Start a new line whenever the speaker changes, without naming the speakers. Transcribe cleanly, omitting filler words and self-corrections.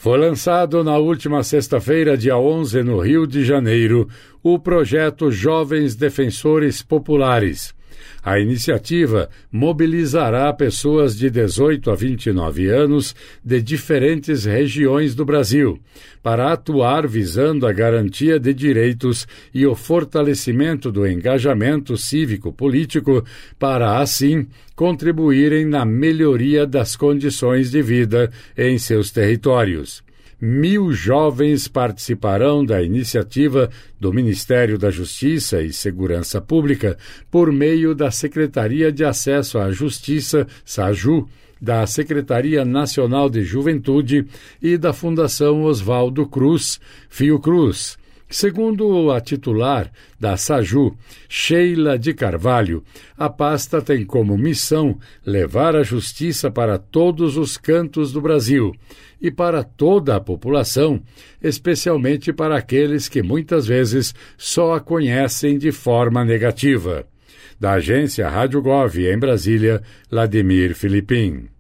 Foi lançado na última sexta-feira, dia 11, no Rio de Janeiro, o projeto Jovens Defensores Populares. A iniciativa mobilizará pessoas de 18 a 29 anos de diferentes regiões do Brasil para atuar visando a garantia de direitos e o fortalecimento do engajamento cívico-político para, assim, contribuírem na melhoria das condições de vida em seus territórios. 1.000 jovens participarão da iniciativa do Ministério da Justiça e Segurança Pública por meio da Secretaria de Acesso à Justiça, SAJU, da Secretaria Nacional de Juventude e da Fundação Oswaldo Cruz, Fiocruz. Segundo a titular da SAJU, Sheila de Carvalho, a pasta tem como missão levar a justiça para todos os cantos do Brasil e para toda a população, especialmente para aqueles que muitas vezes só a conhecem de forma negativa. Da agência Rádio Gov, em Brasília, Vladimir Filipim.